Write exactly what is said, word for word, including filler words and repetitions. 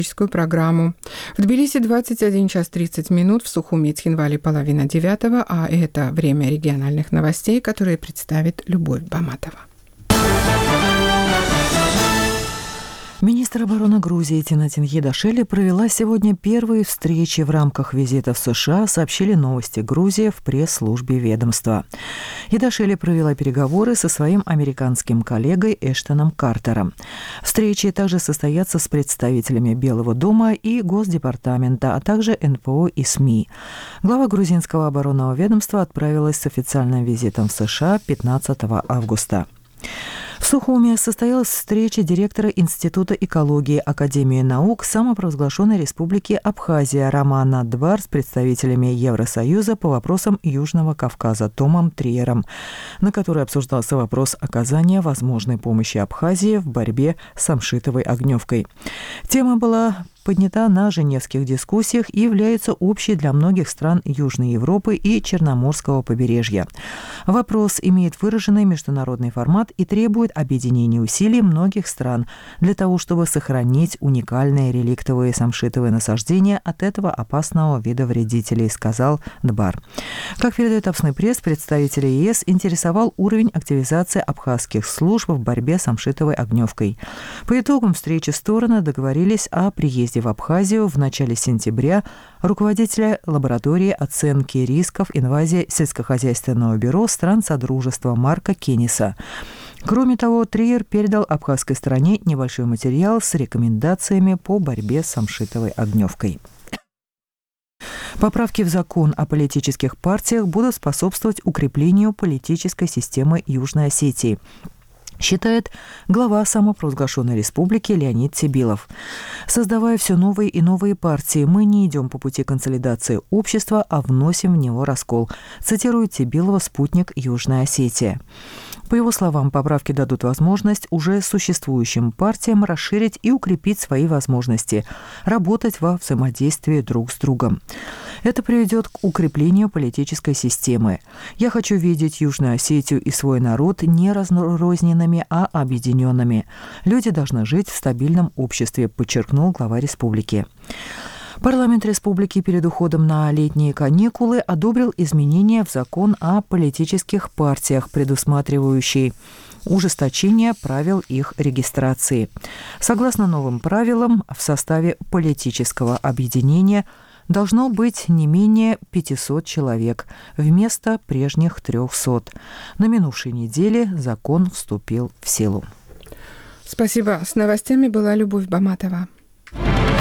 программу. В Тбилиси двадцать один час тридцать минут, в Сухуми и Цхинвале половина девятого, а это время региональных новостей, которые представит Любовь Баматова. Министр обороны Грузии Тинатин Едашели провела сегодня первые встречи в рамках визита в США, сообщили «Новости Грузии» в пресс-службе ведомства. Едашели провела переговоры со своим американским коллегой Эштоном Картером. Встречи также состоятся с представителями Белого дома и Госдепартамента, а также эн пэ о и СМИ. Глава грузинского оборонного ведомства отправилась с официальным визитом в США пятнадцатого августа. В Сухуми состоялась встреча директора Института экологии Академии наук самопровозглашенной республики Абхазия Романа Двар с представителями Евросоюза по вопросам Южного Кавказа Томом Триером, на которой обсуждался вопрос оказания возможной помощи Абхазии в борьбе с самшитовой огневкой. Тема была поднята на женевских дискуссиях и является общей для многих стран Южной Европы и Черноморского побережья. Вопрос имеет выраженный международный формат и требует объединения усилий многих стран для того, чтобы сохранить уникальные реликтовые самшитовые насаждения от этого опасного вида вредителей, сказал Дбар. Как передает Авснопресс, представители ЕС интересовал уровень активизации абхазских служб в борьбе с самшитовой огневкой. По итогам встречи стороны договорились о приезде в Абхазию в начале сентября руководителя лаборатории оценки рисков инвазии сельскохозяйственного бюро стран Содружества Марка Кенниса. Кроме того, Триер передал абхазской стороне небольшой материал с рекомендациями по борьбе с самшитовой огневкой. Поправки в закон о политических партиях будут способствовать укреплению политической системы Южной Осетии, считает глава самопровозглашенной республики Леонид Цибилов. Создавая все новые и новые партии, мы не идем по пути консолидации общества, а вносим в него раскол, цитирует Цибилова спутник Южная Осетия. По его словам, поправки дадут возможность уже существующим партиям расширить и укрепить свои возможности, работать во взаимодействии друг с другом. Это приведет к укреплению политической системы. Я хочу видеть Южную Осетию и свой народ не разрозненными, а объединенными. Люди должны жить в стабильном обществе, подчеркнул глава республики. Парламент республики перед уходом на летние каникулы одобрил изменения в закон о политических партиях, предусматривающие ужесточение правил их регистрации. Согласно новым правилам, в составе политического объединения должно быть не менее пятьсот человек вместо прежних трехсот. На минувшей неделе закон вступил в силу. Спасибо. С новостями была Любовь Баматова.